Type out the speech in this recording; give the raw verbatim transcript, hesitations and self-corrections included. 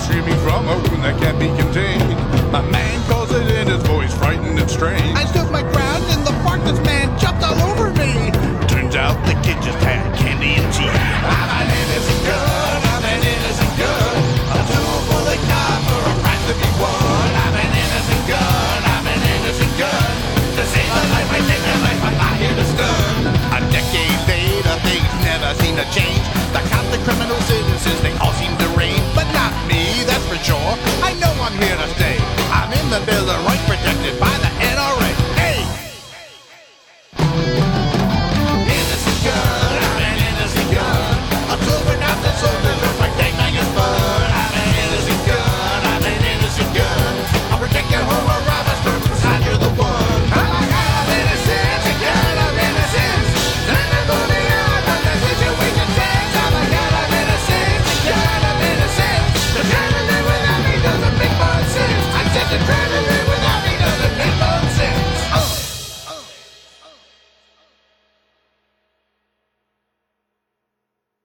screaming from a wound that can't be contained. A man calls it in his voice, frightened and strange. I stood my ground and the Barkless man jumped all over me. Turns out the kid just had candy and cheese. I'm an innocent gun, I'm an innocent gun. A tool for the God for a prize to be won. I'm an innocent gun, I'm an innocent gun. To save a life, I take a life, I'm not here to stun. A decade later, things never seem to change. The cops, the criminal citizens, they all seem to reign. But not me, that's for sure. I know I'm here to stay. I'm in the Bill of Rights.